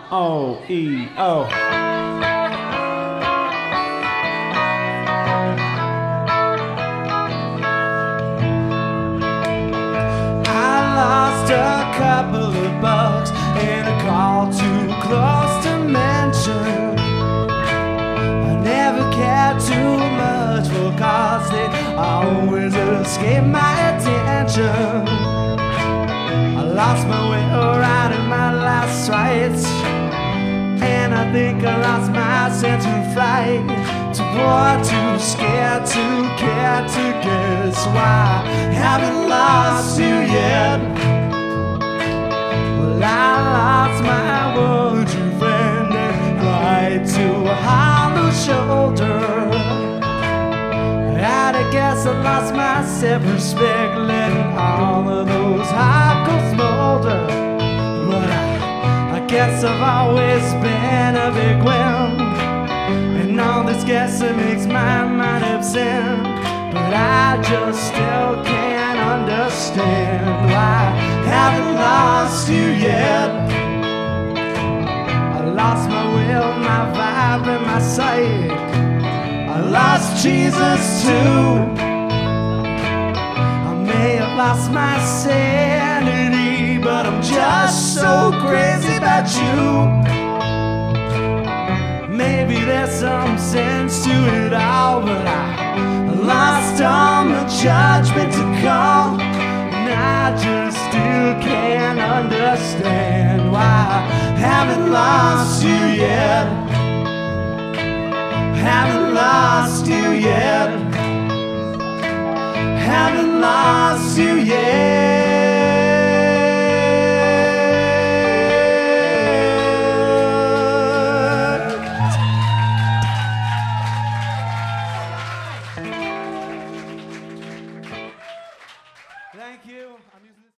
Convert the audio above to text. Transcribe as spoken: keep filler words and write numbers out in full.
O E O. Couple of bucks and a call too close to mention. I never cared too much for cars, they always escape my attention. I lost my way around in my last rights, and I think I lost my sense of flight. Too bored, too scared, too care to guess why I haven't lost you yet. I lost my one true friend and cried to a hollow shoulder. And I guess I lost my self-respect, letting all of those hot coals smolder. But I, I guess I've always been a big wimp, and all this guessing makes my mind absent. But I just still can't understand why I haven't lost you yet. I lost my will, my vibe, and my sight. I lost Jesus too. I may have lost my sanity, but I'm just so crazy about you. Maybe there's some sense to it all, but I lost all my judgment to call. And I just still can't understand why I haven't lost you yet. Haven't lost you yet. Haven't lost you yet. Thank you. I'm using